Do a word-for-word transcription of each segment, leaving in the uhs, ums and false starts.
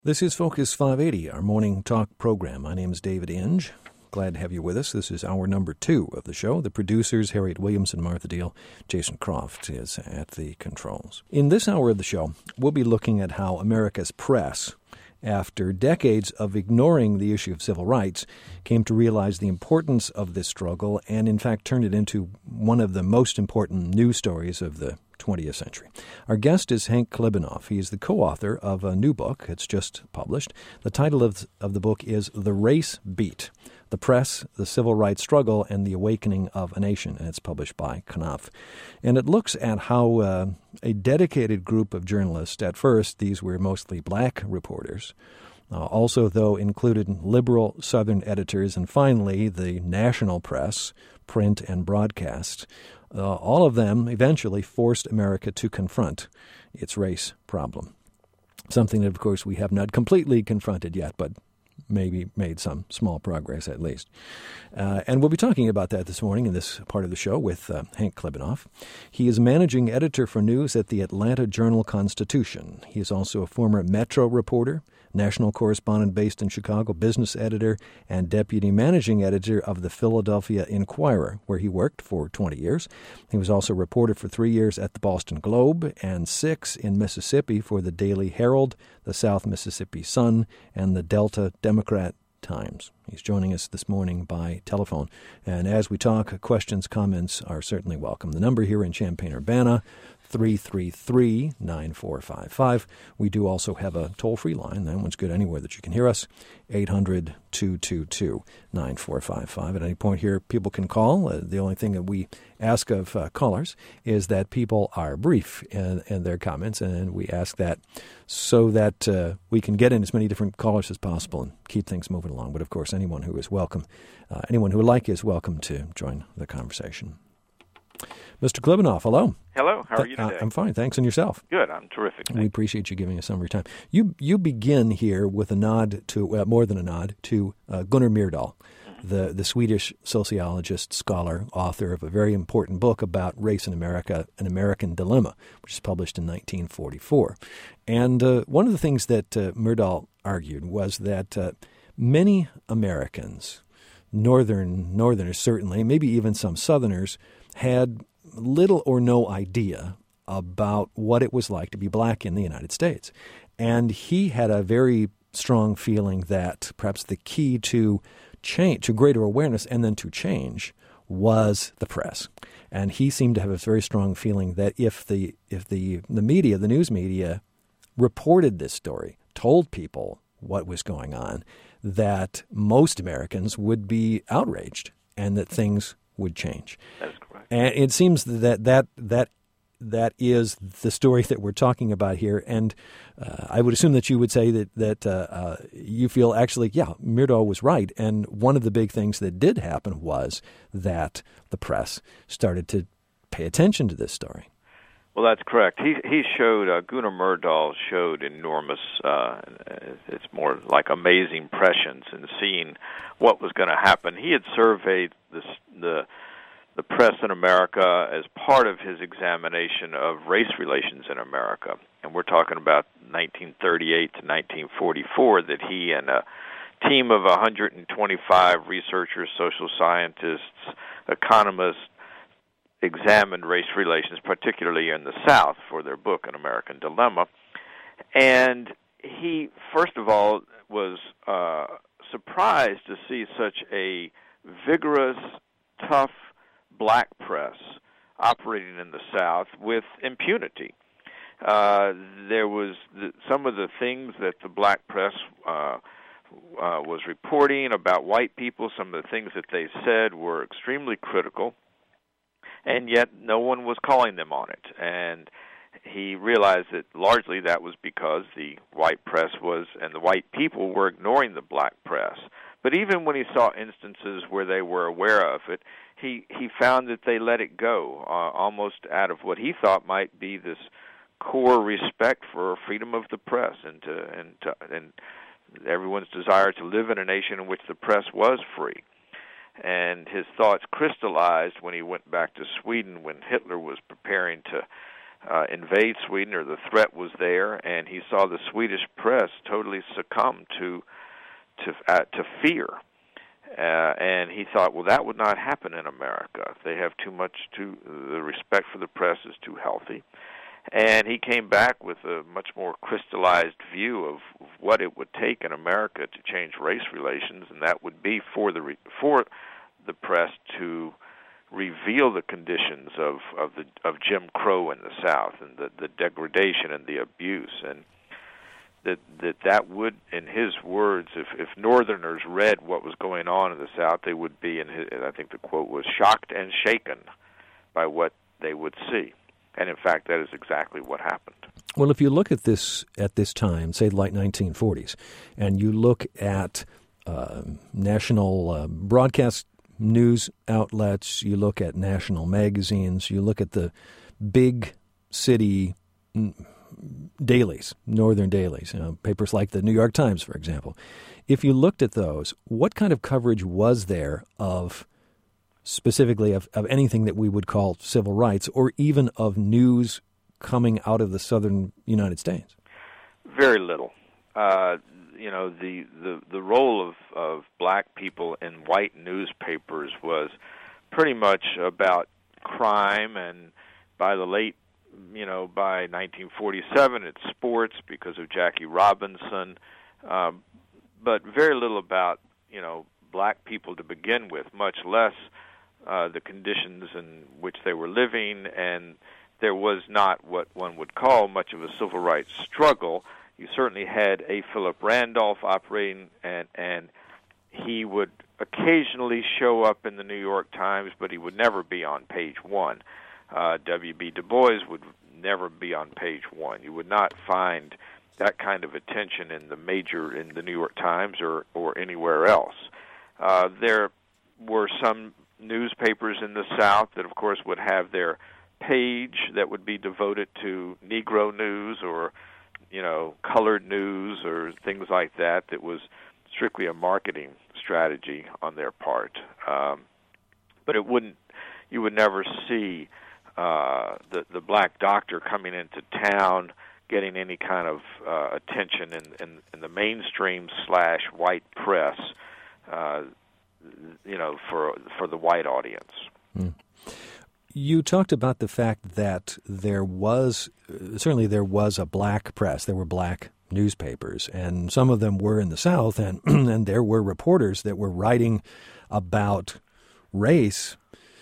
This is Focus five eighty, our morning talk program. My name is David Inge. Glad to have you with us. This is hour number two of the show. The producers, Harriet Williams and Martha Deal. Jason Croft is at the controls. In this hour of the show, we'll be looking at how America's press, after decades of ignoring the issue of civil rights, came to realize the importance of this struggle and, in fact, turned it into one of the most important news stories of the twentieth century. Our guest is Hank Klibanoff. He is the co-author of a new book. It's just published. The title of, of the book is The Race Beat: The Press, the Civil Rights Struggle, and the Awakening of a Nation. And it's published by Knopf. And it looks at how uh, a dedicated group of journalists, at first these were mostly black reporters, uh, also, though, included liberal Southern editors, and finally the national press, print and broadcast, Uh, all of them eventually forced America to confront its race problem. Something that, of course, we have not completely confronted yet, but maybe made some small progress at least. Uh, and we'll be talking about that this morning in this part of the show with uh, Hank Klibanoff. He is managing editor for news at the Atlanta Journal-Constitution. He is also a former Metro reporter, national correspondent based in Chicago, business editor, and deputy managing editor of the Philadelphia Inquirer, where he worked for twenty years. He was also a reporter for three years at the Boston Globe and six in Mississippi for the Daily Herald, the South Mississippi Sun, and the Delta Democrat Times. He's joining us this morning by telephone. And as we talk, questions, comments are certainly welcome. The number here in Champaign-Urbana, three three three, nine four five five. We do also have a toll-free line. That one's good anywhere that you can hear us, eight hundred, two two two, nine four five five. At any point here, people can call. Uh, the only thing that we ask of uh, callers is that people are brief in, in their comments, and we ask that so that uh, we can get in as many different callers as possible and keep things moving along. But, of course, anyone who is welcome, uh, anyone who would like is welcome to join the conversation. Mister Klibanoff, hello. Hello. How are you today? Uh, I'm fine, thanks. And yourself? Good. I'm terrific. We appreciate you giving us some of your time. You you begin here with a nod to, uh, more than a nod, to uh, Gunnar Myrdal, mm-hmm. the, the Swedish sociologist, scholar, author of a very important book about race in America, An American Dilemma, which is published in nineteen forty-four. And uh, one of the things that uh, Myrdal argued was that uh, many Americans, northern northerners certainly, maybe even some Southerners, had little or no idea about what it was like to be black in the United States. And he had a very strong feeling that perhaps the key to change, to greater awareness and then to change, was the press. And he seemed to have a very strong feeling that if the if the, the media, the news media, reported this story, told people what was going on, that most Americans would be outraged and that things would change. That's correct. And it seems that that that that is the story that we're talking about here. And uh, I would assume that you would say that that uh, uh, you feel actually, yeah, Myrdal was right. And one of the big things that did happen was that the press started to pay attention to this story. Well, that's correct. He he showed, uh, Gunnar Myrdal showed enormous, uh, it's more like amazing prescience in seeing what was going to happen. He had surveyed this, the the press in America as part of his examination of race relations in America. And we're talking about nineteen thirty-eight to nineteen forty-four, that he and a team of one hundred twenty-five researchers, social scientists, economists, examined race relations, particularly in the South, for their book, An American Dilemma. And he, first of all, was uh, surprised to see such a vigorous, tough black press operating in the South with impunity. Uh, there was the, some of the things that the black press uh, uh, was reporting about white people, some of the things that they said were extremely critical, and yet no one was calling them on it. And he realized that largely that was because the white press was, and the white people were ignoring the black press. But even when he saw instances where they were aware of it, he, he found that they let it go, uh, almost out of what he thought might be this core respect for freedom of the press and to, and to, and everyone's desire to live in a nation in which the press was free. And his thoughts crystallized when he went back to Sweden when Hitler was preparing to uh, invade Sweden, or the threat was there, and he saw the Swedish press totally succumb to to uh, to fear. Uh, and he thought, well, that would not happen in America. They have too much, too, the respect for the press is too healthy. And he came back with a much more crystallized view of what it would take in America to change race relations, and that would be for the re- for the press to reveal the conditions of of the of Jim Crow in the South, and the, the degradation and the abuse, and that that that would, in his words, if if Northerners read what was going on in the South, they would be, in his, I think the quote was, shocked and shaken by what they would see. And in fact, that is exactly what happened. Well, if you look at this at this time, say the late nineteen forties, and you look at uh, national uh, broadcast news outlets, you look at national magazines, you look at the big city dailies, northern dailies, you know, papers like the New York Times, for example. If you looked at those, what kind of coverage was there of specifically of, of anything that we would call civil rights, or even of news coming out of the southern United States? Very little. Uh, you know, the, the, the role of, of black people in white newspapers was pretty much about crime, and by the late, you know, by nineteen forty-seven, it's sports because of Jackie Robinson, um, but very little about, you know, black people to begin with, much less Uh, the conditions in which they were living, and there was not what one would call much of a civil rights struggle. You certainly had A. Philip Randolph operating, and, and he would occasionally show up in the New York Times, but he would never be on page one. Uh, W B Du Bois would never be on page one. You would not find that kind of attention in the major, in the New York Times or, or anywhere else. Uh, there were some newspapers in the South that, of course, would have their page that would be devoted to Negro news, or, you know, colored news, or things like that. That was strictly a marketing strategy on their part. Um, but it wouldn't, you would never see uh, the the black doctor coming into town getting any kind of uh, attention in, in, in the mainstream slash white press. Uh, you know, for for the white audience. Mm. You talked about the fact that there was, uh, certainly there was a black press, there were black newspapers, and some of them were in the South, and, and there were reporters that were writing about race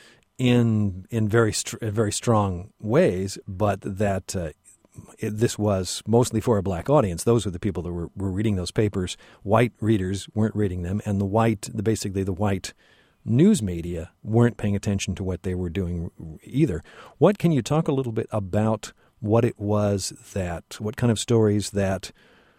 in in very very strong ways, but that uh, it, this was mostly for a black audience. Those were the people that were, were reading those papers. White readers weren't reading them, and the white, the basically the white news media weren't paying attention to what they were doing either. What can you talk a little bit about what it was that, what kind of stories that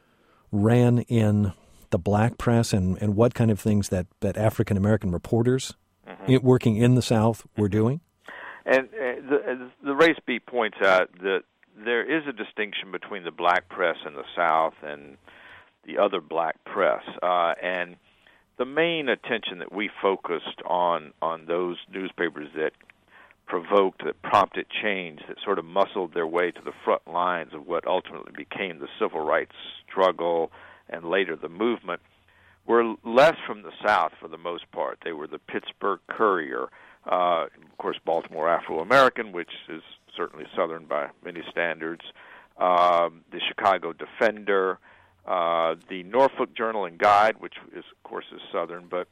ran in the black press, and, and what kind of things that, that African-American reporters mm-hmm. it, working in the South were doing? And uh, the, the race beat points out that there is a distinction between the black press in the South and the other black press. Uh, and the main attention that we focused on on those newspapers that provoked, that prompted change, that sort of muscled their way to the front lines of what ultimately became the civil rights struggle and later the movement, were less from the South for the most part. They were the Pittsburgh Courier, uh, of course, Baltimore Afro-American, which is certainly Southern by many standards, uh, the Chicago Defender, uh, the Norfolk Journal and Guide, which is, of course, is Southern, but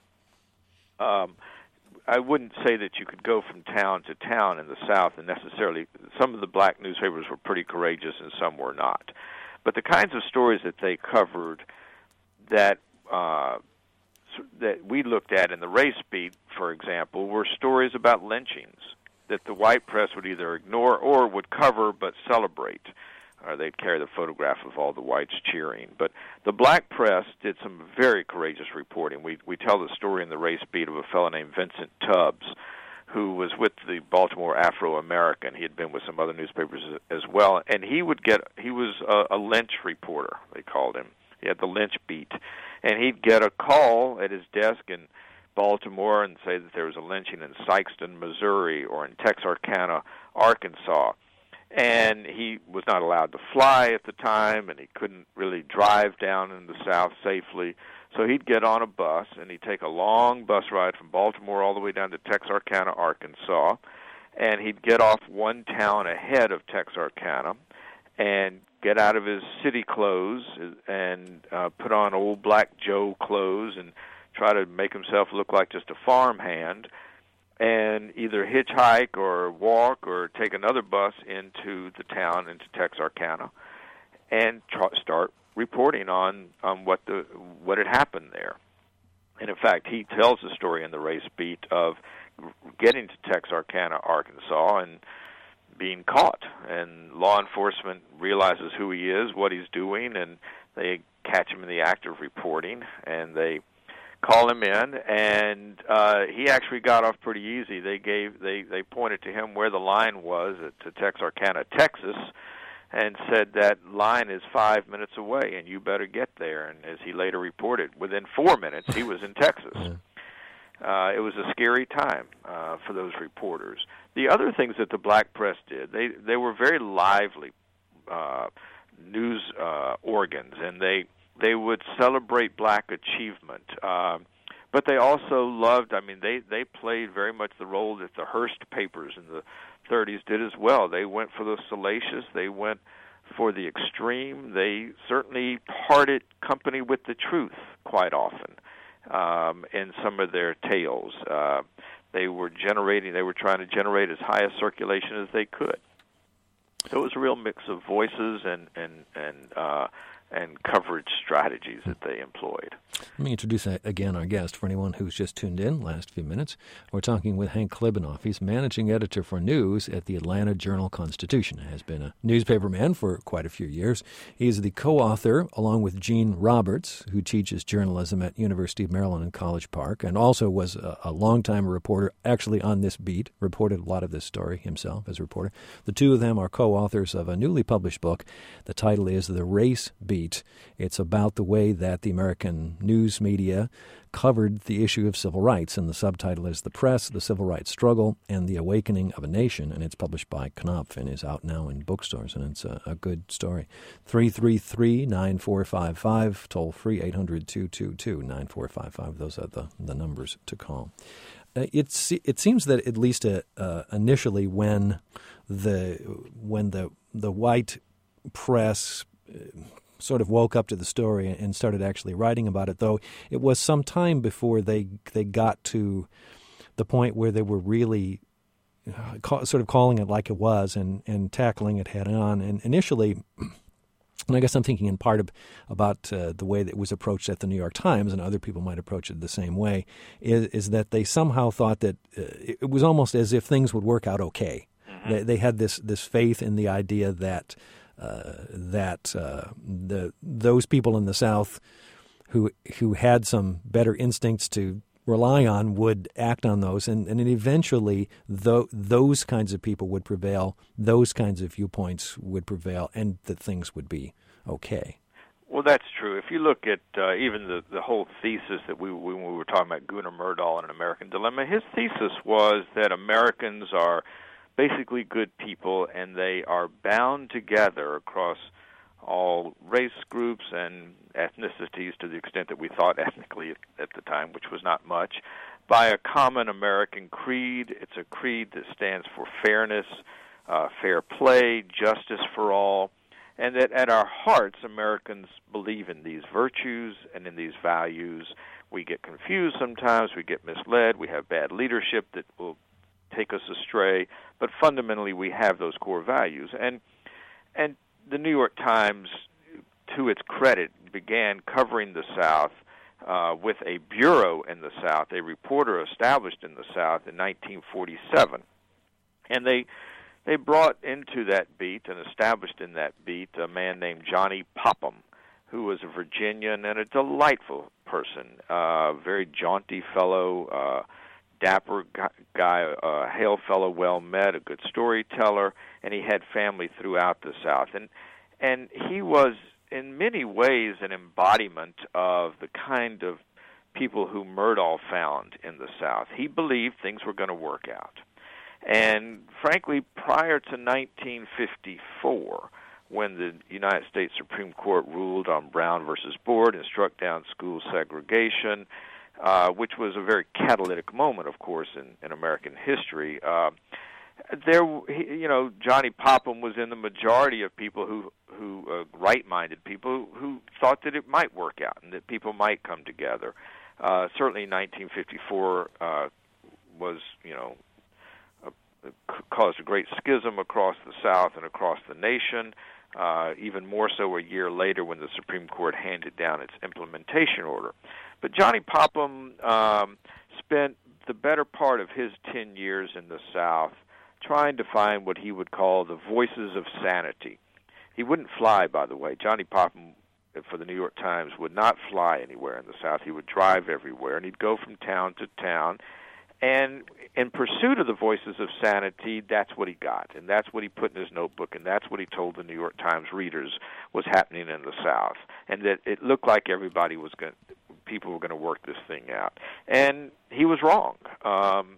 um, I wouldn't say that you could go from town to town in the South, and necessarily some of the black newspapers were pretty courageous and some were not. But the kinds of stories that they covered that uh, that we looked at in the race beat, for example, were stories about lynchings that the white press would either ignore or would cover but celebrate. Or they'd carry the photograph of all the whites cheering. But the black press did some very courageous reporting. We we tell the story in the race beat of a fellow named Vincent Tubbs, who was with the Baltimore Afro-American. He had been with some other newspapers as well, and he would get he was a, a lynch reporter, they called him. He had the lynch beat, and he'd get a call at his desk in Baltimore and say that there was a lynching in Sikeston, Missouri, or in Texarkana, Arkansas. And he was not allowed to fly at the time, and he couldn't really drive down in the South safely. So he'd get on a bus, and he'd take a long bus ride from Baltimore all the way down to Texarkana, Arkansas. And he'd get off one town ahead of Texarkana and get out of his city clothes and uh, put on old Black Joe clothes and try to make himself look like just a farmhand, and either hitchhike or walk or take another bus into the town, into Texarkana, and try, start reporting on, on what the what had happened there. And in fact, he tells the story in the race beat of getting to Texarkana, Arkansas, and being caught. And law enforcement realizes who he is, what he's doing, and they catch him in the act of reporting, and they call him in, and uh, he actually got off pretty easy. They gave they, they pointed to him where the line was at, to Texarkana, Texas, and said that line is five minutes away, and you better get there. And as he later reported, within four minutes he was in Texas. Uh, it was a scary time uh, for those reporters. The other things that the black press did, they they were very lively uh, news uh, organs, and they. They would celebrate black achievement, uh, but they also loved, I mean, they, they played very much the role that the Hearst papers in the thirties did as well. They went for the salacious. They went for the extreme. They certainly parted company with the truth quite often um, in some of their tales. Uh, they were generating, they were trying to generate as high a circulation as they could. So it was a real mix of voices and, and, and uh, and coverage strategies that they employed. Let me introduce again our guest for anyone who's just tuned in last few minutes. We're talking with Hank Klibanoff. He's managing editor for news at the Atlanta Journal-Constitution. Has been a newspaperman for quite a few years. He's the co-author, along with Gene Roberts, who teaches journalism at University of Maryland in College Park, and also was a, a longtime reporter, actually on this beat, reported a lot of this story himself as a reporter. The two of them are co-authors of a newly published book. The title is The Race Beat. It's about the way that the American news media covered the issue of civil rights, and the subtitle is The Press, the Civil Rights Struggle, and the Awakening of a Nation, and it's published by Knopf and is out now in bookstores, and it's a, a good story. three three three, nine four five five, toll free eight hundred, two two two, nine four five five. Those are the, the numbers to call. Uh, it's, it seems that at least uh, uh, initially when the, when the, the white press uh, sort of woke up to the story and started actually writing about it, though it was some time before they they got to the point where they were really uh, ca- sort of calling it like it was and, and tackling it head on. And initially, and I guess I'm thinking in part of, about uh, the way that it was approached at the New York Times, and other people might approach it the same way, is, is that they somehow thought that uh, it was almost as if things would work out okay. Mm-hmm. They, they had this, this faith in the idea that Uh, that uh, the those people in the South who who had some better instincts to rely on would act on those, and, and eventually th- those kinds of people would prevail, those kinds of viewpoints would prevail, and that things would be okay. Well, that's true. If you look at uh, even the, the whole thesis that we when we were talking about Gunnar Myrdal and An American Dilemma, his thesis was that Americans are basically good people, and they are bound together across all race groups and ethnicities, to the extent that we thought ethnically at the time, which was not much, by a common American creed. It's a creed that stands for fairness, uh, fair play, justice for all, and that at our hearts, Americans believe in these virtues and in these values. We get confused sometimes, we get misled, we have bad leadership that will take us astray, but fundamentally we have those core values. And and the New York Times, to its credit, began covering the South uh, with a bureau in the South, a reporter established in the South in nineteen forty-seven. And they they brought into that beat and established in that beat a man named Johnny Popham, who was a Virginian and a delightful person, a uh, very jaunty fellow, uh, dapper guy, a hail fellow, well met, a good storyteller, and he had family throughout the South. And and he was, in many ways, an embodiment of the kind of people who Myrdal found in the South. He believed things were going to work out. And frankly, prior to nineteen fifty-four, when the United States Supreme Court ruled on Brown versus Board and struck down school segregation, uh, which was a very catalytic moment, of course, in, in American history, uh, there, you know, Johnny Popham was in the majority of people who, who uh, right-minded people who, who thought that it might work out and that people might come together. Uh, certainly, nineteen fifty-four uh, was, you know, a, caused a great schism across the South and across the nation. Uh, even more so a year later when the Supreme Court handed down its implementation order. But Johnny Popham um, spent the better part of his ten years in the South trying to find what he would call the voices of sanity. He wouldn't fly, by the way. Johnny Popham, for the New York Times, would not fly anywhere in the South. He would drive everywhere, and he'd go from town to town. And in pursuit of the voices of sanity, that's what he got, and that's what he put in his notebook, and that's what he told the New York Times readers was happening in the South, and that it looked like everybody was going, people were going to work this thing out, and he was wrong. Um,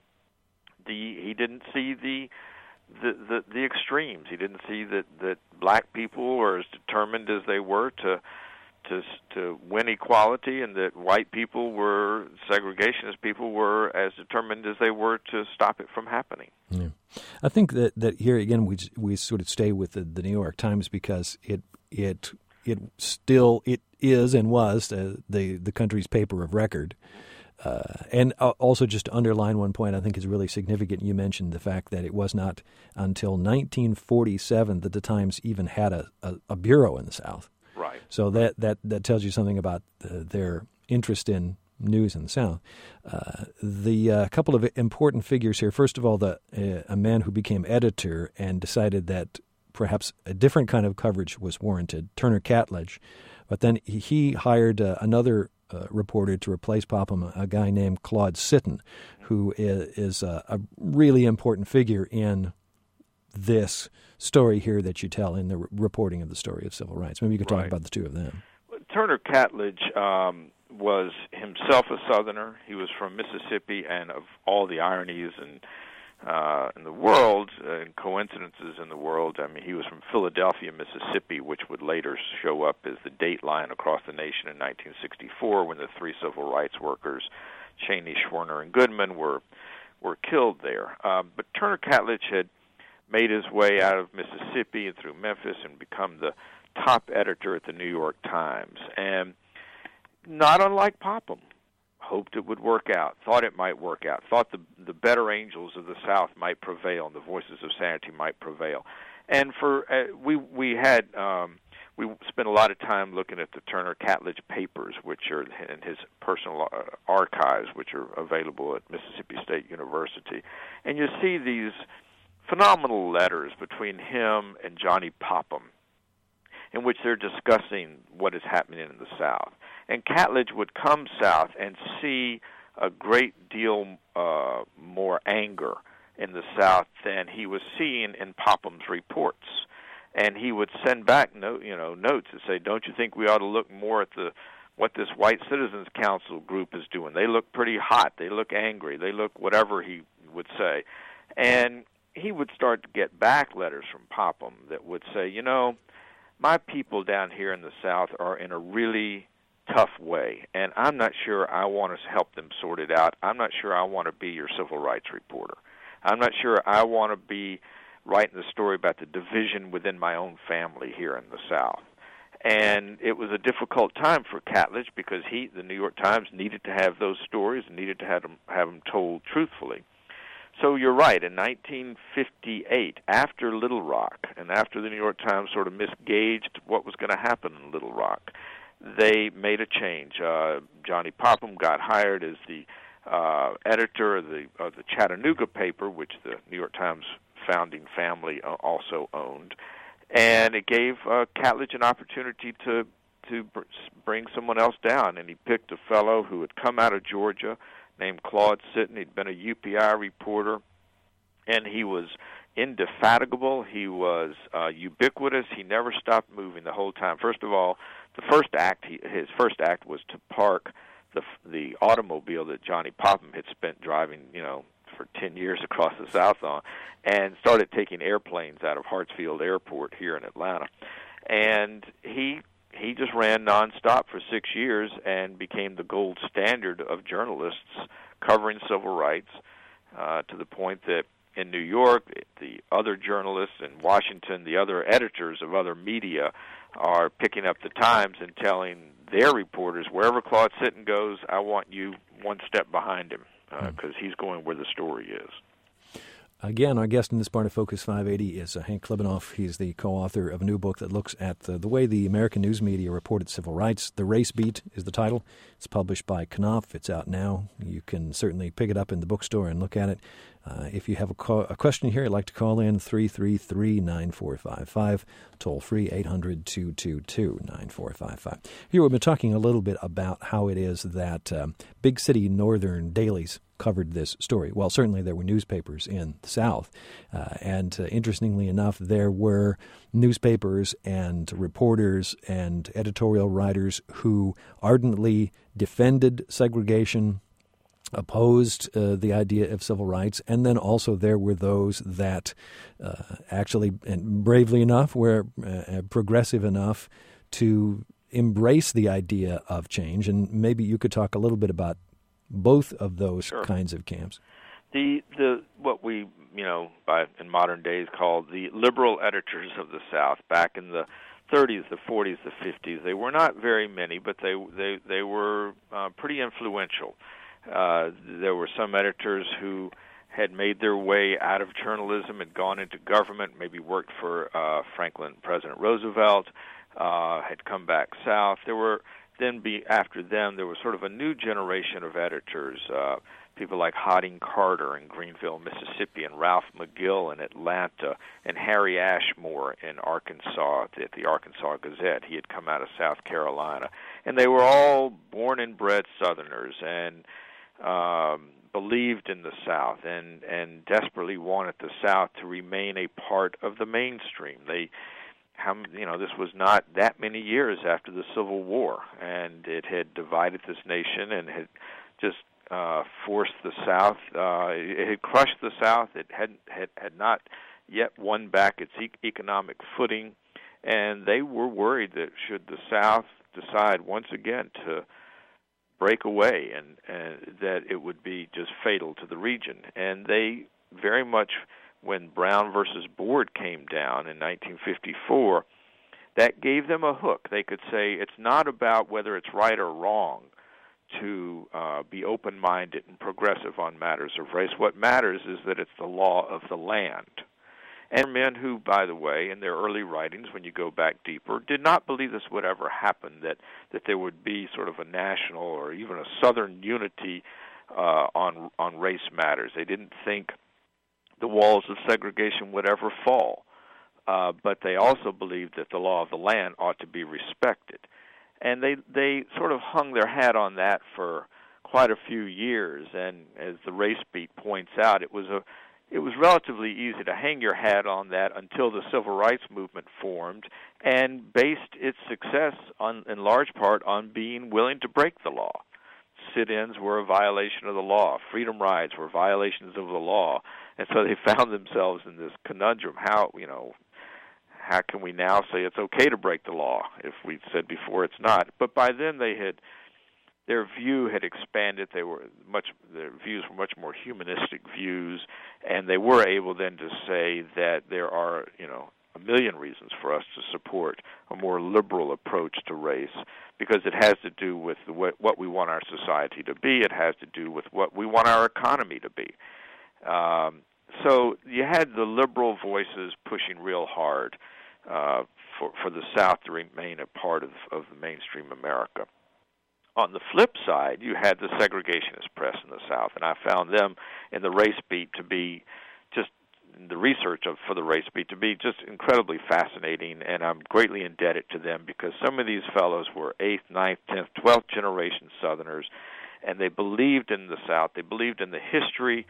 the he didn't see the the the, the extremes. He didn't see that that black people were as determined as they were to. To, to win equality, and that white people were, segregationist people were as determined as they were to stop it from happening. Yeah. I think that, that here again we we sort of stay with the, the New York Times because it it it still it is and was uh, the the country's paper of record. Uh, and also just to underline one point I think is really significant. You mentioned the fact that it was not until nineteen forty-seven that the Times even had a, a, a bureau in the South. Right. So that, that, that tells you something about uh, their interest in news in the South. Uh, the uh, couple of important figures here. First of all, the uh, a man who became editor and decided that perhaps a different kind of coverage was warranted, Turner Catledge. But then he hired uh, another uh, reporter to replace Popham, a guy named Claude Sitton, who is, is a, a really important figure in this story here that you tell in the re- reporting of the story of civil rights. Maybe you could talk right. about the two of them. Turner Catledge um, was himself a Southerner. He was from Mississippi, and of all the ironies and uh, in the world uh, and coincidences in the world, I mean, he was from Philadelphia, Mississippi, which would later show up as the date line across the nation in nineteen sixty-four when the three civil rights workers, Cheney, Schwerner, and Goodman, were were killed there. Uh, but Turner Catledge had made his way out of Mississippi and through Memphis and become the top editor at the New York Times. And not unlike Popham, hoped it would work out, thought it might work out, thought the the better angels of the South might prevail and the voices of sanity might prevail. And for uh, we we had um, we spent a lot of time looking at the Turner Catledge papers, which are in his personal uh, archives, which are available at Mississippi State University, and you see these phenomenal letters between him and Johnny Popham in which they're discussing what is happening in the South. And Catledge would come south and see a great deal uh, more anger in the South than he was seeing in Popham's reports. And he would send back note, you know, notes and say, don't you think we ought to look more at the what this White Citizens Council group is doing? They look pretty hot. They look angry. They look whatever he would say. And he would start to get back letters from Popham that would say, you know, my people down here in the South are in a really tough way, and I'm not sure I want to help them sort it out. I'm not sure I want to be your civil rights reporter. I'm not sure I want to be writing the story about the division within my own family here in the South. And it was a difficult time for Catledge because he, the New York Times, needed to have those stories and needed to have them, have them told truthfully. So you're right, in nineteen fifty-eight, after Little Rock, and after the New York Times sort of misgauged what was going to happen in Little Rock, they made a change. Uh, Johnny Popham got hired as the uh, editor of the, of the Chattanooga paper, which the New York Times founding family uh, also owned, and it gave uh, Catledge an opportunity to, to br- bring someone else down, and he picked a fellow who had come out of Georgia, named Claude Sitton. He'd been a U P I reporter, and he was indefatigable. He was uh, ubiquitous. He never stopped moving the whole time. First of all, the first act, he, his first act was to park the the automobile that Johnny Popham had spent driving, you know, for ten years across the South on, and started taking airplanes out of Hartsfield Airport here in Atlanta. And he he just ran nonstop for six years and became the gold standard of journalists covering civil rights, uh, to the point that in New York, the other journalists in Washington, the other editors of other media are picking up the Times and telling their reporters, wherever Claude Sitton goes, I want you one step behind him, because uh, he's going where the story is. Again, our guest in this part of Focus five eighty is uh, Hank Klibanoff. He's the co-author of a new book that looks at the, the way the American news media reported civil rights. The Race Beat is the title. It's published by Knopf. It's out now. You can certainly pick it up in the bookstore and look at it. Uh, if you have a, call, a question here, I'd like to call in three three three, nine four five five, toll free eight hundred, two two two, nine four five five. Here we've been talking a little bit about how it is that um, big city northern dailies covered this story. Well, certainly there were newspapers in the South, uh, and uh, interestingly enough, there were newspapers and reporters and editorial writers who ardently defended segregation, opposed uh, the idea of civil rights, and then also there were those that uh, actually, and bravely enough, were uh, progressive enough to embrace the idea of change. And maybe you could talk a little bit about both of those Sure. kinds of camps. The the what we you know by in modern days call the liberal editors of the South, back in the thirties, the forties, the fifties, they were not very many, but they they they were uh, pretty influential. Uh, there were some editors who had made their way out of journalism and gone into government, maybe worked for uh, Franklin, President Roosevelt, uh, had come back south. There were then be after them, there was sort of a new generation of editors, uh, people like Hodding Carter in Greenville, Mississippi, and Ralph McGill in Atlanta, and Harry Ashmore in Arkansas at the Arkansas Gazette. He had come out of South Carolina. And they were all born and bred Southerners and um, believed in the South and, and desperately wanted the South to remain a part of the mainstream. They How, you know, this was not that many years after the Civil War, and it had divided this nation and had just uh, forced the South. Uh, it had crushed the South. It had had had not yet won back its e- economic footing, and they were worried that should the South decide once again to break away, and, and that it would be just fatal to the region. And they very much, when Brown versus Board came down in nineteen fifty-four, that gave them a hook. They could say it's not about whether it's right or wrong to uh, be open-minded and progressive on matters of race. What matters is that it's the law of the land. And men who, by the way, in their early writings, when you go back deeper, did not believe this would ever happen, that, that there would be sort of a national or even a Southern unity uh, on on race matters. They didn't think the walls of segregation would ever fall. Uh, but they also believed that the law of the land ought to be respected. And they they sort of hung their hat on that for quite a few years. And as the Race Beat points out, it was a it was relatively easy to hang your hat on that until the Civil Rights Movement formed and based its success on, in large part, on being willing to break the law. Sit-ins were a violation of the law. Freedom rides were violations of the law. And so they found themselves in this conundrum. How, you know, how can we now say it's okay to break the law if we said before it's not? But by then they had, their view had expanded. They were much, their views were much more humanistic views, and they were able then to say that there are, you know, a million reasons for us to support a more liberal approach to race, because it has to do with the way, what we want our society to be. It has to do with what we want our economy to be. Um, so you had the liberal voices pushing real hard uh, for, for the South to remain a part of, of the mainstream America. On the flip side, you had the segregationist press in the South, and I found them in the Race Beat to be just the research of for the Race Beat to be just incredibly fascinating, and I'm greatly indebted to them because some of these fellows were eighth, ninth, tenth, twelfth generation Southerners, and they believed in the South. They believed in the history,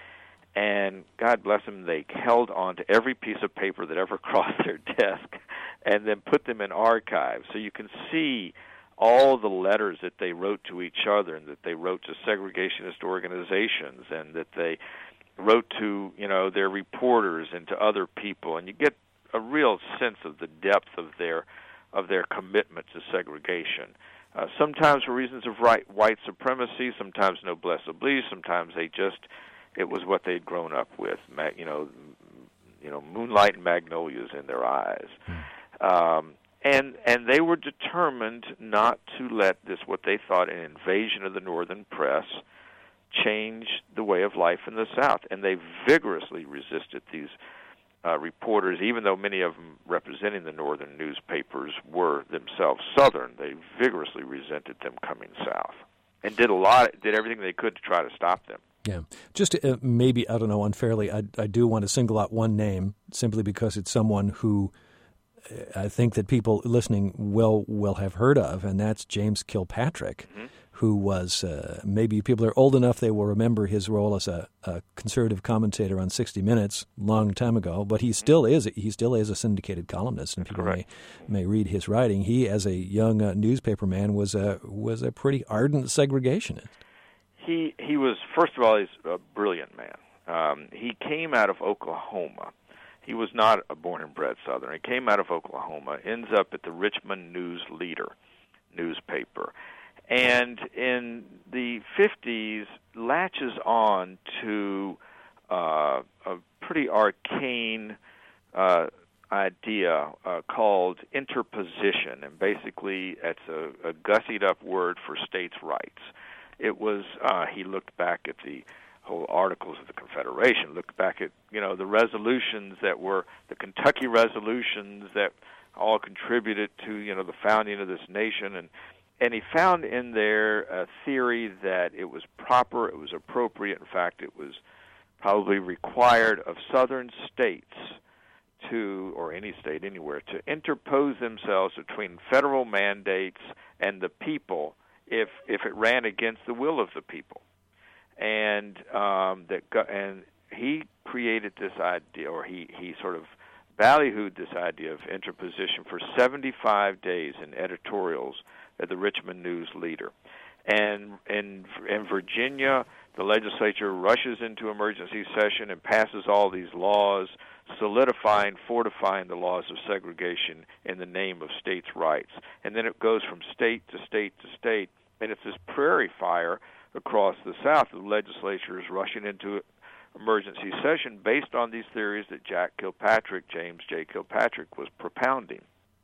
and God bless them, they held on to every piece of paper that ever crossed their desk and then put them in archives. So you can see all the letters that they wrote to each other and that they wrote to segregationist organizations and that they wrote to, you know, their reporters and to other people, and you get a real sense of the depth of their of their commitment to segregation. Uh, sometimes for reasons of right, white supremacy, sometimes noblesse oblige, sometimes they just, it was what they'd grown up with, you know, you know, moonlight and magnolias in their eyes. Um, and and they were determined not to let this, what they thought, an invasion of the Northern press, change the way of life in the South. And they vigorously resisted these uh, reporters, even though many of them representing the Northern newspapers were themselves Southern. They vigorously resented them coming south and did a lot, did everything they could to try to stop them. Yeah. Just to, uh, maybe, I don't know, unfairly, I, I do want to single out one name simply because it's someone who uh, I think that people listening will will have heard of, and that's James Kilpatrick, mm-hmm. who was, uh, maybe people are old enough they will remember his role as a, a conservative commentator on sixty minutes long time ago, but he still is he still is a syndicated columnist, and people may, may read his writing. He, as a young uh, newspaperman, was a, was a pretty ardent segregationist. He he was, first of all, he's a brilliant man. Um, he came out of Oklahoma. He was not a born and bred Southern. He came out of Oklahoma, ends up at the Richmond News Leader newspaper, and in the fifties latches on to uh, a pretty arcane uh, idea uh, called interposition, and basically it's a, a gussied-up word for states' rights. It was, uh, he looked back at the whole Articles of the Confederation, looked back at, you know, the resolutions that were, the Kentucky resolutions that all contributed to, you know, the founding of this nation, and and he found in there a theory that it was proper, it was appropriate, in fact, it was probably required of Southern states to, or any state anywhere, to interpose themselves between federal mandates and the people if if it ran against the will of the people. And um, that and he created this idea, or he, he sort of ballyhooed this idea of interposition for seventy-five days in editorials at the Richmond News Leader. And in, in Virginia, the legislature rushes into emergency session and passes all these laws, solidifying, fortifying the laws of segregation in the name of states' rights. And then it goes from state to state to state, and it's this prairie fire across the South. The legislature is rushing into emergency session based on these theories that Jack Kilpatrick, James J. Kilpatrick, was propounding.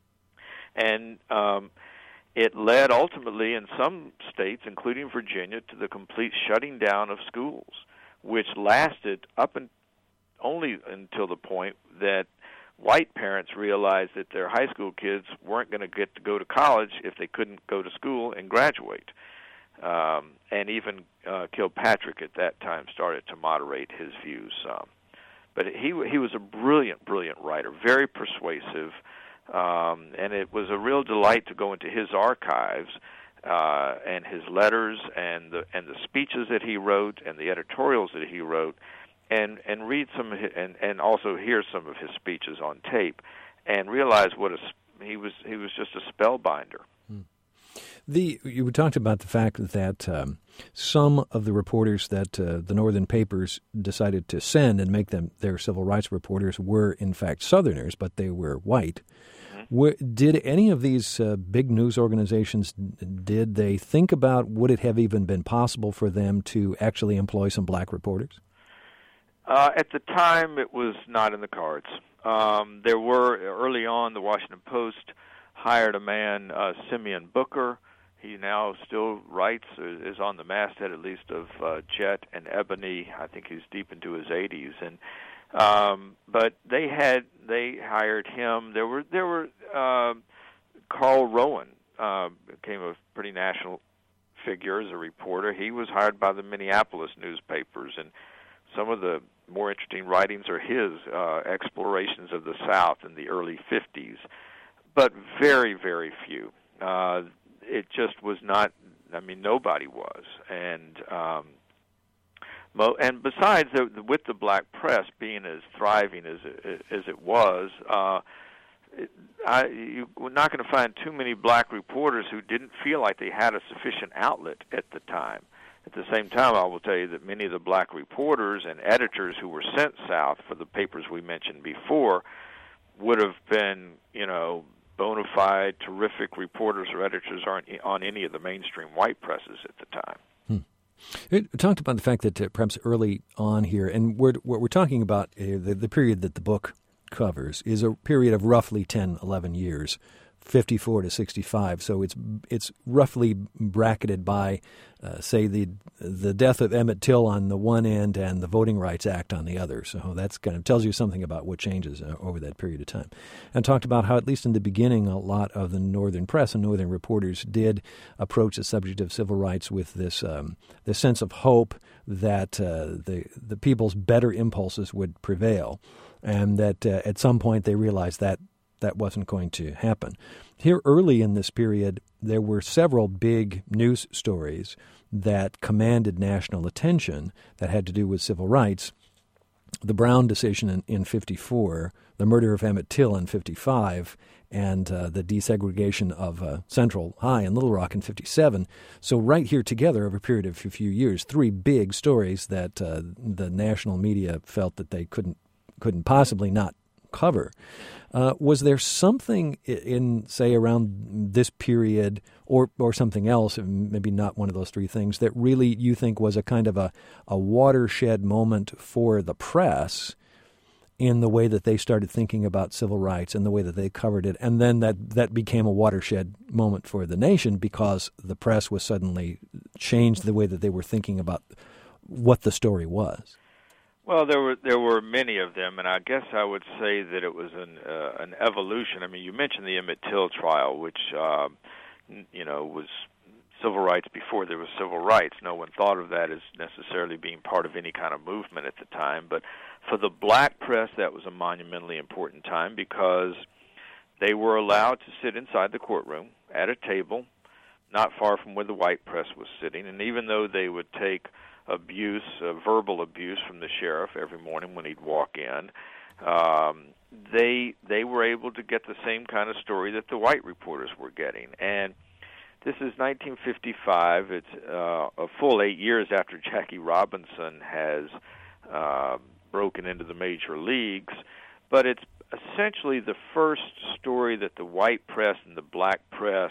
And um, it led ultimately in some states, including Virginia, to the complete shutting down of schools, which lasted up and only until the point that white parents realized that their high school kids weren't going to get to go to college if they couldn't go to school and graduate. Um, and even uh, Kilpatrick at that time started to moderate his views some. But he he was a brilliant, brilliant writer, very persuasive, um, and it was a real delight to go into his archives uh, and his letters and the and the speeches that he wrote and the editorials that he wrote, and and read some of his, and and also hear some of his speeches on tape, and realize what a he was he was just a spellbinder. The you talked about the fact that um, some of the reporters that uh, the Northern papers decided to send and make them their civil rights reporters were in fact Southerners, but they were white. Mm-hmm. Were, did any of these uh, big news organizations, did they think about would it have even been possible for them to actually employ some black reporters? Uh, at the time, it was not in the cards. Um, there were, early on, the Washington Post hired a man, uh, Simeon Booker. He now still writes, is on the masthead at least of uh, Jet and Ebony. I think he's deep into his eighties, and um, but they had they hired him. There were there were uh, Carl Rowan uh, became a pretty national figure as a reporter. He was hired by the Minneapolis newspapers, and some of the more interesting writings are his uh, explorations of the South in the early fifties, but very very few. Uh, It just was not. I mean, nobody was, and um, mo- and besides, the, the, with the black press being as thriving as it, as it was, uh, it, I, you were not going to find too many black reporters who didn't feel like they had a sufficient outlet at the time. At the same time, I will tell you that many of the black reporters and editors who were sent south for the papers we mentioned before would have been, you know, bona fide, terrific reporters or editors aren't on any of the mainstream white presses at the time. Hmm. It talked about the fact that uh, perhaps early on here, and we're, what we're talking about, uh, the, the period that the book covers is a period of roughly ten, eleven years, fifty-four to sixty-five. So it's it's roughly bracketed by, uh, say, the the death of Emmett Till on the one end and the Voting Rights Act on the other. So that's kind of tells you something about what changes uh, over that period of time. And talked about how, at least in the beginning, a lot of the northern press and northern reporters did approach the subject of civil rights with this um, this sense of hope that uh, the the people's better impulses would prevail, and that uh, at some point they realized that that wasn't going to happen. Here early in this period, there were several big news stories that commanded national attention that had to do with civil rights. The Brown decision in, in fifty-four, the murder of Emmett Till in fifty-five, and uh, the desegregation of uh, Central High in Little Rock in fifty-seven. So right here together over a period of a few years, three big stories that uh, the national media felt that they couldn't couldn't possibly not cover. Uh, was there something in, say, around this period or or something else, maybe not one of those three things, that really you think was a kind of a, a watershed moment for the press in the way that they started thinking about civil rights and the way that they covered it, and then that, that became a watershed moment for the nation because the press was suddenly changed the way that they were thinking about what the story was? Well, there were there were many of them, and I guess I would say that it was an uh, an evolution. I mean, you mentioned the Emmett Till trial, which uh, you know was civil rights before there was civil rights. No one thought of that as necessarily being part of any kind of movement at the time. But for the black press, that was a monumentally important time because they were allowed to sit inside the courtroom at a table, not far from where the white press was sitting, and even though they would take abuse, uh, verbal abuse from the sheriff every morning when he'd walk in, um, they they were able to get the same kind of story that the white reporters were getting. And this is nineteen fifty-five. It's uh, a full eight years after Jackie Robinson has uh, broken into the major leagues, but it's essentially the first story that the white press and the black press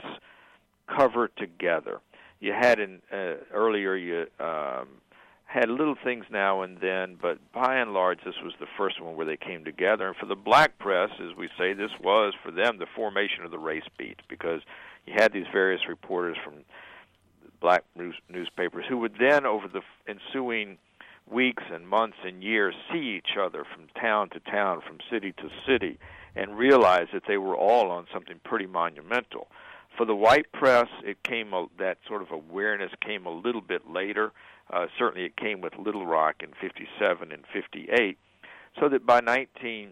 cover together. You had in uh, earlier you um, had little things now and then, but by and large, this was the first one where they came together. And for the black press, as we say, this was for them the formation of the race beat, because you had these various reporters from black news, newspapers who would then, over the ensuing weeks and months and years, see each other from town to town, from city to city, and realize that they were all on something pretty monumental. For the white press, it came a, that sort of awareness came a little bit later. Uh, certainly it came with Little Rock in fifty-seven and fifty-eight, so that by nineteen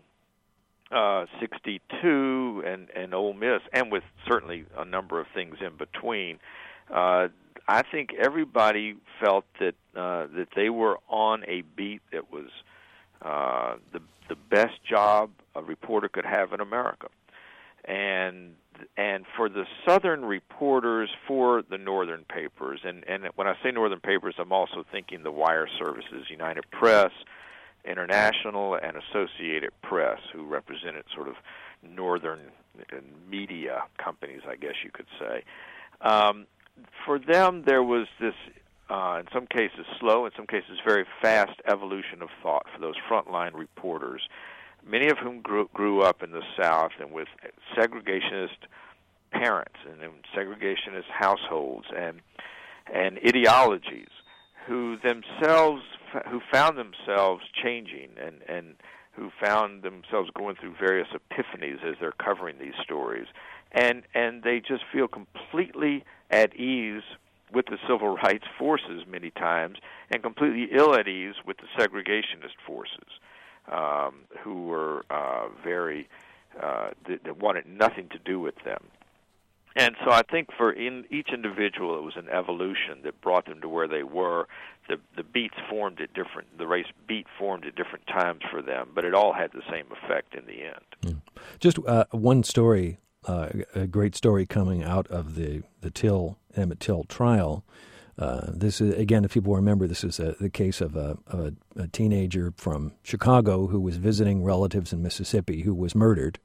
sixty-two and, and Ole Miss, and with certainly a number of things in between, uh, I think everybody felt that uh, that they were on a beat that was uh, the the best job a reporter could have in America. And and for the southern reporters for the northern papers, and, and when I say northern papers, I'm also thinking the wire services, United Press, International, and Associated Press, who represented sort of northern media companies, I guess you could say. Um, for them, there was this, uh, in some cases slow, in some cases very fast evolution of thought for those frontline reporters, many of whom grew, grew up in the South and with segregationist parents and in segregationist households and and ideologies, who themselves who found themselves changing and and who found themselves going through various epiphanies as they're covering these stories, and and they just feel completely at ease with the civil rights forces many times, and completely ill at ease with the segregationist forces. Um, who were uh, very, uh, that, that wanted nothing to do with them. And so I think for in each individual, it was an evolution that brought them to where they were. The the beats formed at different, the race beat formed at different times for them, but it all had the same effect in the end. Mm. Just uh, one story, uh, a great story coming out of the, the Till, Emmett Till trial, Uh, this is, again, if people remember, this is a, the case of, a, of a, a teenager from Chicago who was visiting relatives in Mississippi who was murdered.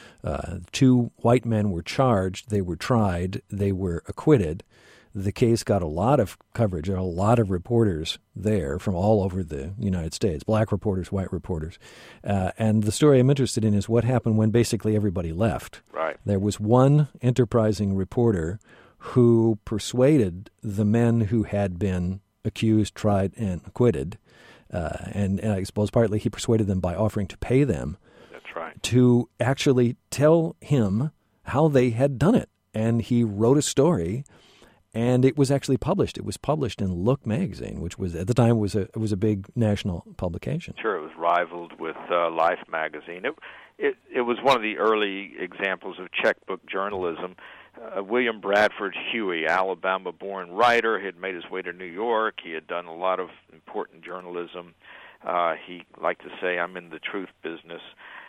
Uh, two white men were charged. They were tried. They were acquitted. The case got a lot of coverage. There are a lot of reporters there from all over the United States, black reporters, white reporters. Uh, and the story I'm interested in is what happened when basically everybody left. Right. There was one enterprising reporter who persuaded the men who had been accused, tried, and acquitted. Uh, and, and I suppose partly he persuaded them by offering to pay them. That's right. To actually tell him how they had done it. And he wrote a story. And it was actually published. It was published in Look magazine, which was at the time was a it was a big national publication. Sure, it was rivaled with uh, Life magazine. It, it it was one of the early examples of checkbook journalism. Uh, William Bradford Huey, Alabama-born writer, had made his way to New York. He had done a lot of important journalism. Uh, he liked to say, "I'm in the truth business."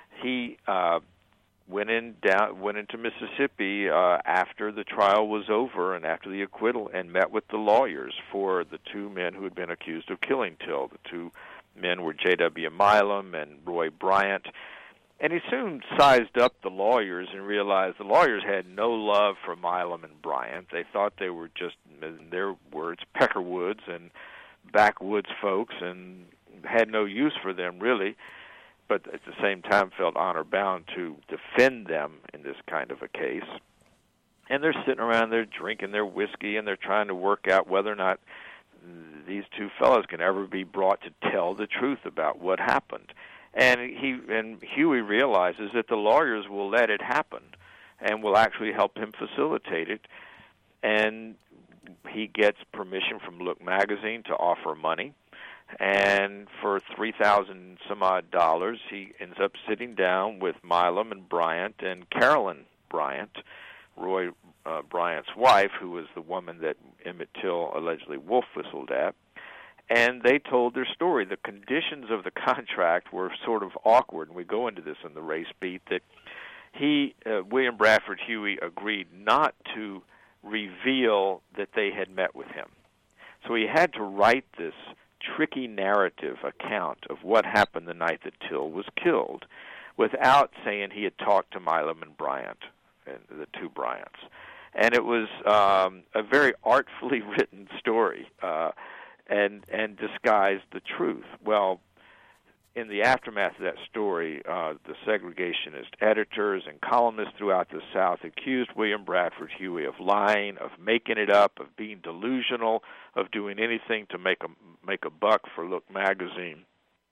He uh, went in down went into Mississippi uh, after the trial was over and after the acquittal, and met with the lawyers for the two men who had been accused of killing Till. The two men were J W Milam and Roy Bryant. And he soon sized up the lawyers and realized the lawyers had no love for Milam and Bryant. They thought they were just, in their words, peckerwoods and backwoods folks, and had no use for them, really, but at the same time felt honor-bound to defend them in this kind of a case. And they're sitting around there drinking their whiskey, and they're trying to work out whether or not these two fellows can ever be brought to tell the truth about what happened. And he and Huey realizes that the lawyers will let it happen and will actually help him facilitate it. And he gets permission from Look magazine to offer money. And for three thousand some odd dollars, he ends up sitting down with Milam and Bryant and Carolyn Bryant, Roy uh, Bryant's wife, who was the woman that Emmett Till allegedly wolf whistled at. And they told their story. The conditions of the contract were sort of awkward, and we go into this in the race beat, that he, uh, William Bradford Huey, agreed not to reveal that they had met with him. So he had to write this tricky narrative account of what happened the night that Till was killed without saying he had talked to Milam and Bryant, and the two Bryants. And it was um, a very artfully written story uh, and, and disguised the truth. Well, in the aftermath of that story, uh, the segregationist editors and columnists throughout the South accused William Bradford Huey of lying, of making it up, of being delusional, of doing anything to make a make a buck for Look magazine.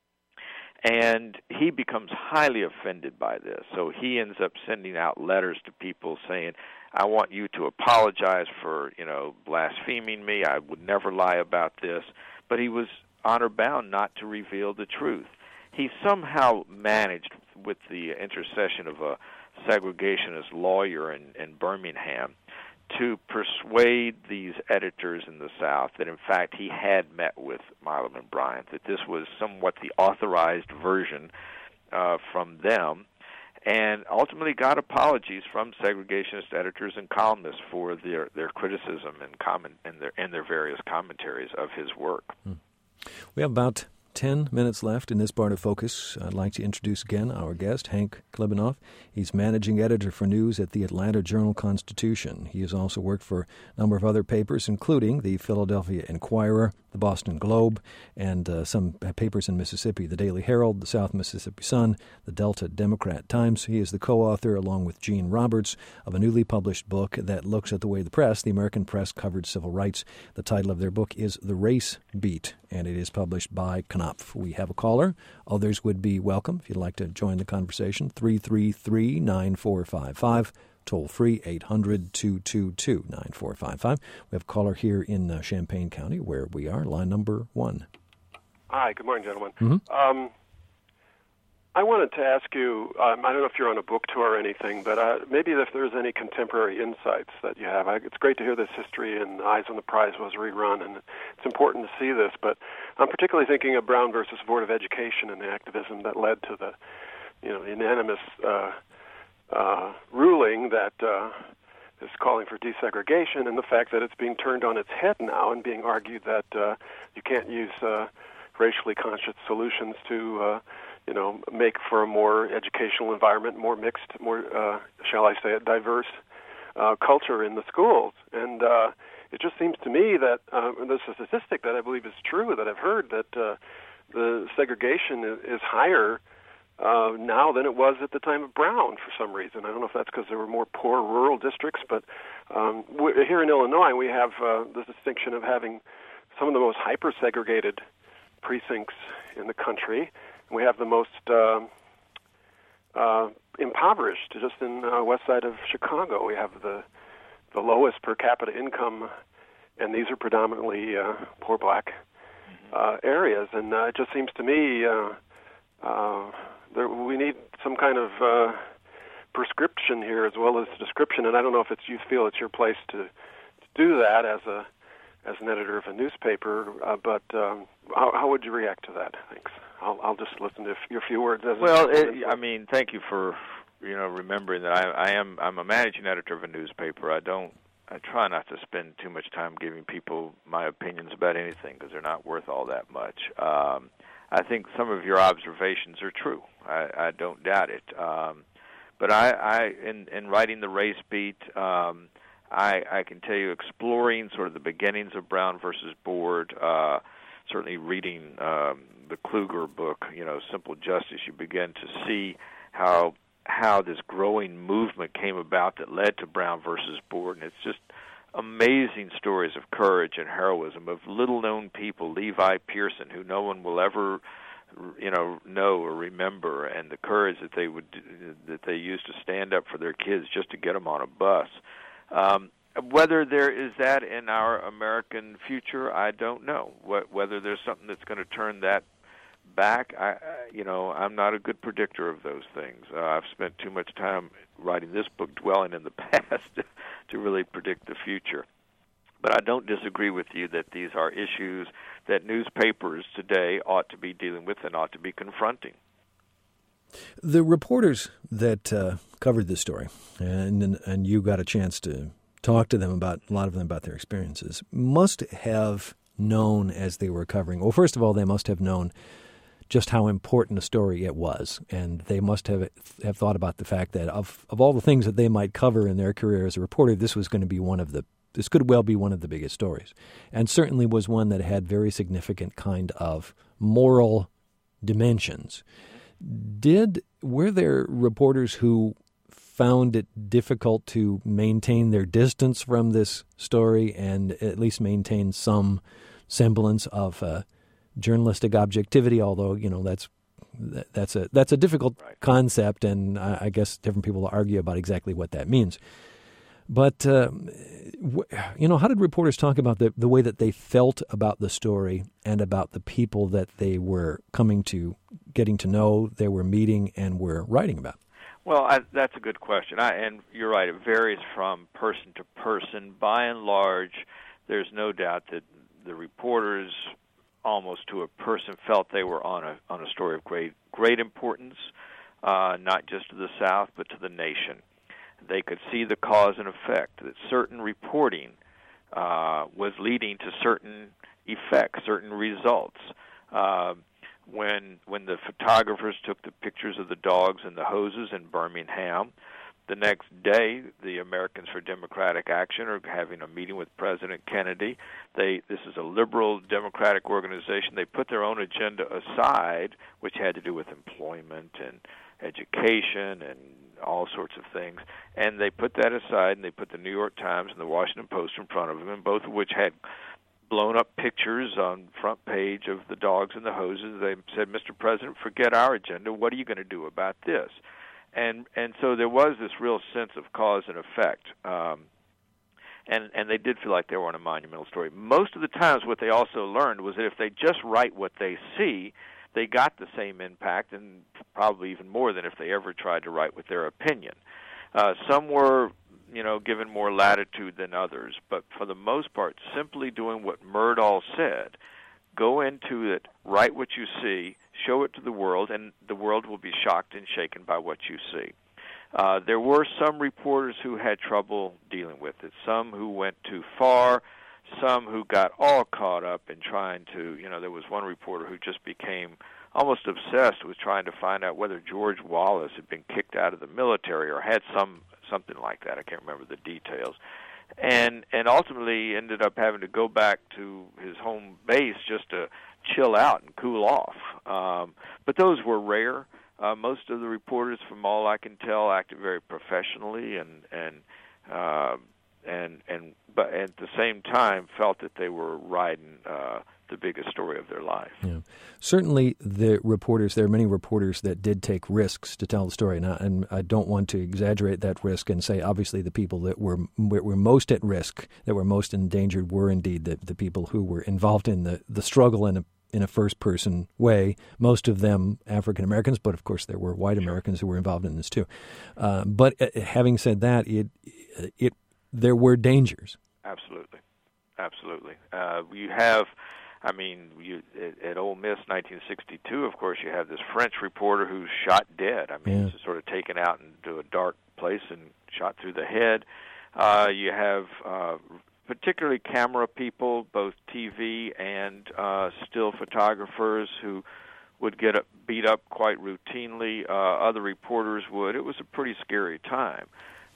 And he becomes highly offended by this. So he ends up sending out letters to people saying, I want you to apologize for, you know, blaspheming me. I would never lie about this. But he was honor-bound not to reveal the truth. He somehow managed, with the intercession of a segregationist lawyer in, in Birmingham, to persuade these editors in the South that, in fact, he had met with Milam and Bryant, that this was somewhat the authorized version uh, from them, and ultimately got apologies from segregationist editors and columnists for their, their criticism and, comment, and, their, and their various commentaries of his work. Hmm. We have about ten minutes left in this part of Focus. I'd like to introduce again our guest, Hank Klebanoff. He's managing editor for news at the Atlanta Journal-Constitution. He has also worked for a number of other papers, including the Philadelphia Inquirer, the Boston Globe, and uh, some papers in Mississippi, the Daily Herald, the South Mississippi Sun, the Delta Democrat Times. He is the co-author, along with Gene Roberts, of a newly published book that looks at the way the press, the American press, covered civil rights. The title of their book is The Race Beat, and it is published by Knopf. We have a caller. Others would be welcome if you'd like to join the conversation. three three three, nine four five five. Toll free, eight hundred, two two two, nine four five five. We have a caller here in uh, Champaign County, where we are. Line number one. Hi, good morning, gentlemen. Mm-hmm. Um, I wanted to ask you, um, I don't know if you're on a book tour or anything, but uh, maybe if there's any contemporary insights that you have. I, it's great to hear this history, and Eyes on the Prize was rerun, and it's important to see this, but I'm particularly thinking of Brown versus Board of Education and the activism that led to the, you know, unanimous uh, uh, ruling that uh, is calling for desegregation, and the fact that it's being turned on its head now and being argued that uh, you can't use uh, racially conscious solutions to, uh, you know, make for a more educational environment, more mixed, more, uh, shall I say it, diverse uh, culture in the schools. And uh, it just seems to me that uh, there's a statistic that I believe is true that I've heard that uh, the segregation is, is higher uh, now than it was at the time of Brown for some reason. I don't know if that's because there were more poor rural districts, but um, we, here in Illinois we have uh, the distinction of having some of the most hyper-segregated precincts in the country. We have the most uh, uh, impoverished, just in the uh, west side of Chicago. We have the the lowest per capita income, and these are predominantly uh, poor black uh, areas. And uh, it just seems to me uh, uh, there, we need some kind of uh, prescription here as well as description. And I don't know if it's you feel it's your place to, to do that as a as an editor of a newspaper, uh, but um, how, how would you react to that? Thanks. I'll, I'll just listen to your few words. As well, it, I mean, thank you for you know remembering that I, I am I'm a managing editor of a newspaper. I don't I try not to spend too much time giving people my opinions about anything because they're not worth all that much. Um, I think some of your observations are true. I, I don't doubt it. Um, but I, I in in writing the race beat. Um, I, I can tell you, exploring sort of the beginnings of Brown versus Board, uh, certainly reading um, the Kluger book, you know, Simple Justice, you begin to see how how this growing movement came about that led to Brown versus Board, and it's just amazing stories of courage and heroism of little-known people, Levi Pearson, who no one will ever, you know, know or remember, and the courage that they would that they used to stand up for their kids just to get them on a bus. Um, whether there is that in our American future, I don't know. Wh- whether there's something that's going to turn that back, I, I, you know, I'm not a good predictor of those things. Uh, I've spent too much time writing this book, dwelling in the past, to really predict the future. But I don't disagree with you that these are issues that newspapers today ought to be dealing with and ought to be confronting. The reporters that uh, covered this story, and and you got a chance to talk to them about a lot of them about their experiences, must have known as they were covering. Well, first of all, they must have known just how important a story it was, and they must have have thought about the fact that of of all the things that they might cover in their career as a reporter, this was going to be one of the this could well be one of the biggest stories, and certainly was one that had very significant kind of moral dimensions. Did were there reporters who found it difficult to maintain their distance from this story and at least maintain some semblance of uh, journalistic objectivity? Although you know that's that, that's a that's a difficult right. concept, and I, I guess different people will argue about exactly what that means. But uh, you know, how did reporters talk about the the way that they felt about the story and about the people that they were coming to, getting to know, they were meeting, and were writing about? Well, I, that's a good question, I, and you're right. It varies from person to person. By and large, there's no doubt that the reporters, almost to a person, felt they were on a on a story of great great importance, uh, not just to the South but to the nation. They could see the cause and effect, that certain reporting uh, was leading to certain effects, certain results. Uh, when when the photographers took the pictures of the dogs and the hoses in Birmingham, the next day the Americans for Democratic Action are having a meeting with President Kennedy. They this is a liberal democratic organization. They put their own agenda aside, which had to do with employment and education and all sorts of things, and they put that aside, and they put the New York Times and the Washington Post in front of them, and both of which had blown-up pictures on front page of the dogs and the hoses. They said, Mister President, forget our agenda. What are you going to do about this? And and so there was this real sense of cause and effect, um, and, and they did feel like they were on a monumental story. Most of the times what they also learned was that if they just write what they see, they got the same impact, and probably even more than if they ever tried to write with their opinion. Uh, some were, you know, given more latitude than others, but for the most part, simply doing what Murdahl said, go into it, write what you see, show it to the world, and the world will be shocked and shaken by what you see. Uh, there were some reporters who had trouble dealing with it, some who went too far, some who got all caught up in trying to, you know, there was one reporter who just became almost obsessed with trying to find out whether George Wallace had been kicked out of the military or had some something like that. I can't remember the details. And and ultimately ended up having to go back to his home base just to chill out and cool off. Um, but those were rare. Uh, most of the reporters, from all I can tell, acted very professionally and and uh, and and but at the same time felt that they were riding uh, the biggest story of their life. Yeah. Certainly, the reporters, there are many reporters that did take risks to tell the story, and I, and I don't want to exaggerate that risk and say, obviously, the people that were were most at risk, that were most endangered, were indeed the, the people who were involved in the, the struggle in a in a first-person way, most of them African-Americans, but of course there were white Americans who were involved in this too. Uh, but uh, having said that, it it there were dangers. Absolutely. Absolutely. Uh, you have, I mean, you, at, at Ole Miss nineteen sixty-two, of course, you have this French reporter who's shot dead. I mean, yeah. he's just sort of taken out into a dark place and shot through the head. Uh, you have uh, particularly camera people, both T V and uh, still photographers, who would get beat up quite routinely. Uh, other reporters would. It was a pretty scary time.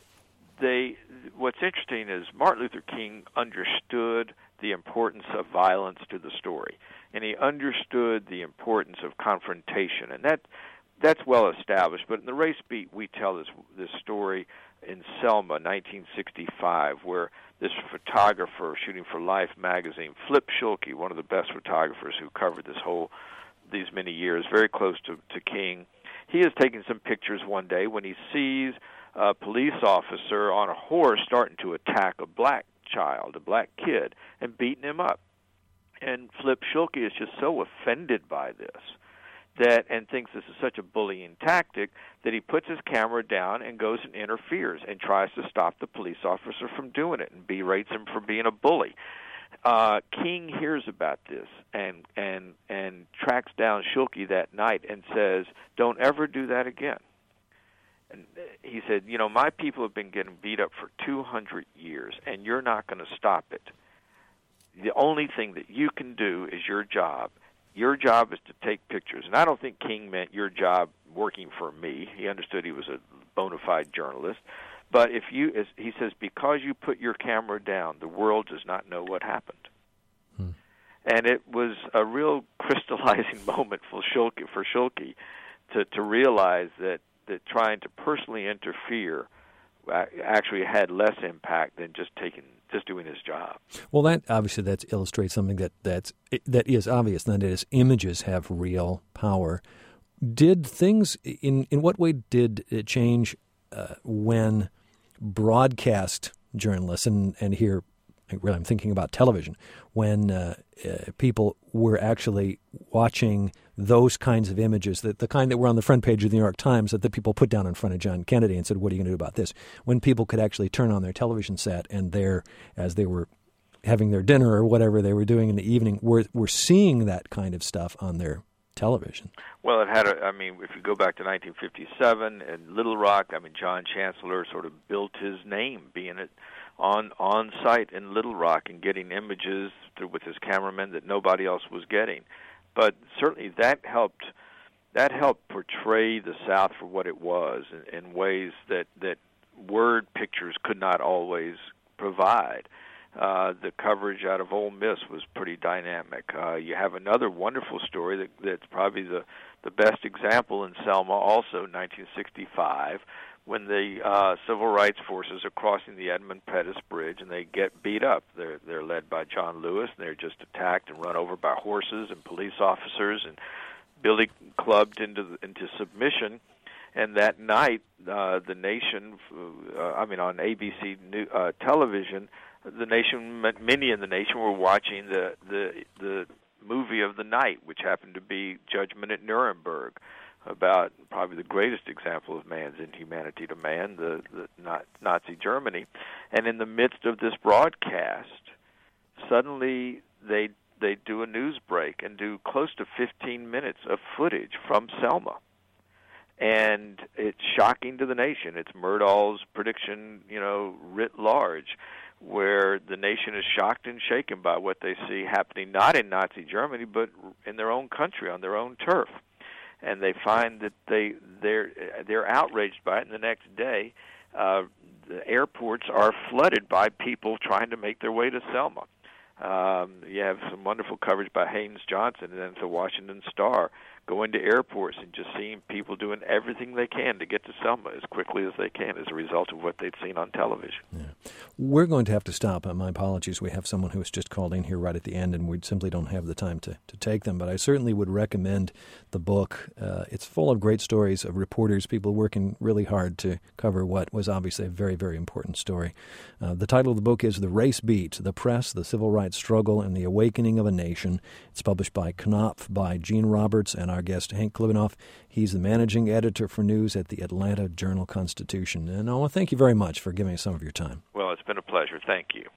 They, what's interesting is Martin Luther King understood the importance of violence to the story, and he understood the importance of confrontation, and that that's well established. But in the Race Beat, we tell this this story in Selma, nineteen sixty-five, where this photographer shooting for Life magazine, Flip Schulke, one of the best photographers who covered this whole these many years, very close to, to King, he is taking some pictures one day when he sees a police officer on a horse starting to attack a black child, a black kid, and beating him up. And Flip Schulke is just so offended by this that and thinks this is such a bullying tactic that he puts his camera down and goes and interferes and tries to stop the police officer from doing it and berates him for being a bully. Uh, King hears about this and and and tracks down Schulke that night and says, "Don't ever do that again." And he said, "You know, my people have been getting beat up for two hundred years, and you're not going to stop it. The only thing that you can do is your job. Your job is to take pictures." And I don't think King meant your job working for me. He understood he was a bona fide journalist. But if you, as he says, because you put your camera down, the world does not know what happened. Hmm. And it was a real crystallizing moment for Schulke, for Schulke to, to realize that, that trying to personally interfere actually had less impact than just taking just doing his job. Well, that obviously that illustrates something that that's that is obvious, and that is images have real power. Did things in in what way did it change uh, when broadcast journalists and and here really I'm thinking about television, when uh, uh, people were actually watching those kinds of images, that the kind that were on the front page of the New York Times that the people put down in front of John Kennedy and said, "What are you going to do about this?" When people could actually turn on their television set and there, as they were having their dinner or whatever they were doing in the evening, were were seeing that kind of stuff on their television. Well, it had a, I mean, if you go back to nineteen fifty-seven and Little Rock, I mean, John Chancellor sort of built his name being it on on site in Little Rock and getting images through, with his cameramen that nobody else was getting. But certainly that helped that helped portray the South for what it was in, in ways that, that word pictures could not always provide. Uh, the coverage out of Ole Miss was pretty dynamic. Uh, you have another wonderful story that, that's probably the, the best example in Selma, also nineteen sixty-five, when the uh, civil rights forces are crossing the Edmund Pettus Bridge and they get beat up. They're they're led by John Lewis, and they're just attacked and run over by horses and police officers and billy clubbed into the, into submission. And that night, uh, the nation, uh, I mean, on A B C new, uh, television, the nation, many in the nation were watching the, the the movie of the night, which happened to be Judgment at Nuremberg, about probably the greatest example of man's inhumanity to man, the, the Nazi Germany. And in the midst of this broadcast, suddenly they they do a news break and do close to fifteen minutes of footage from Selma. And it's shocking to the nation. It's Myrdal's prediction, you know, writ large, where the nation is shocked and shaken by what they see happening not in Nazi Germany, but in their own country, on their own turf. And they find that they they're they're outraged by it. And the next day, uh, the airports are flooded by people trying to make their way to Selma. Um, you have some wonderful coverage by Haynes Johnson and then the Washington Star, going to airports and just seeing people doing everything they can to get to Selma as quickly as they can as a result of what they'd seen on television. Yeah. We're going to have to stop. Uh, my apologies. We have someone who has just called in here right at the end, and we simply don't have the time to, to take them. But I certainly would recommend the book. Uh, it's full of great stories of reporters, people working really hard to cover what was obviously a very, very important story. Uh, the title of the book is The Race Beat, The Press, the Civil Rights Struggle, and the Awakening of a Nation. It's published by Knopf, by Gene Roberts, and our guest, Hank Klivanoff. He's the managing editor for news at the Atlanta Journal-Constitution. And I want to thank you very much for giving us some of your time. Well, it's been a pleasure. Thank you.